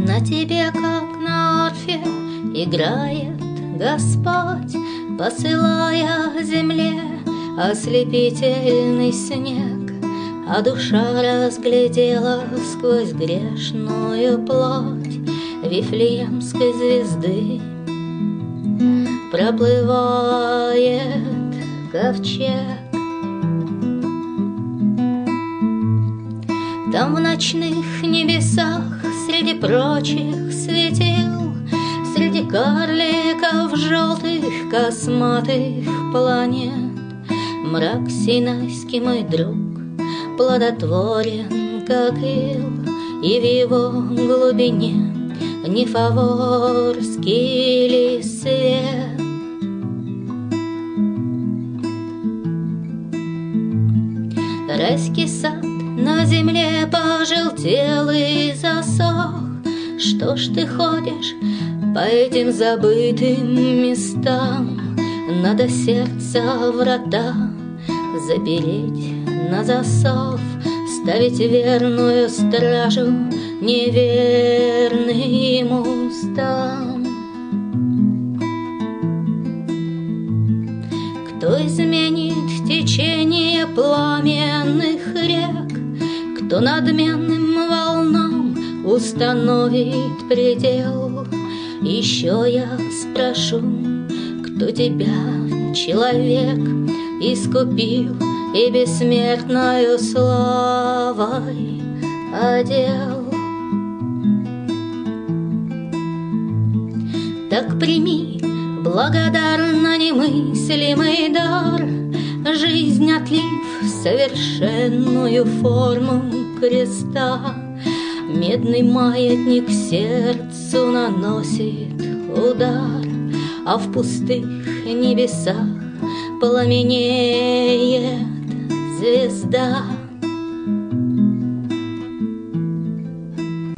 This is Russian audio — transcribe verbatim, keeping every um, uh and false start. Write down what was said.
На тебе, как на арфе, играет Господь, посылая земле ослепительный снег, а душа разглядела сквозь грешную плоть Вифлеемской звезды. Проплывает ковчег. Там в ночных небесах среди прочих светил, среди карликов желтых косматых планет, мрак синайский, мой друг, плодотворен, как ил, и в его глубине не фаворский ли свет. Райский сад на земле пожелтел и засох. Что ж ты ходишь по этим забытым местам? Надо сердца врата запереть на засов, ставить верную стражу неверным устам. Кто изменит течение пламенных рек, кто надменным волнам установит предел? Еще я спрошу, кто тебя, человек, искупил и бессмертною славой одел? Так прими благодарно немыслимый дар, жизнь отлив совершенную форму креста. Медный маятник сердцу наносит удар, а в пустых небесах пламенеет звезда.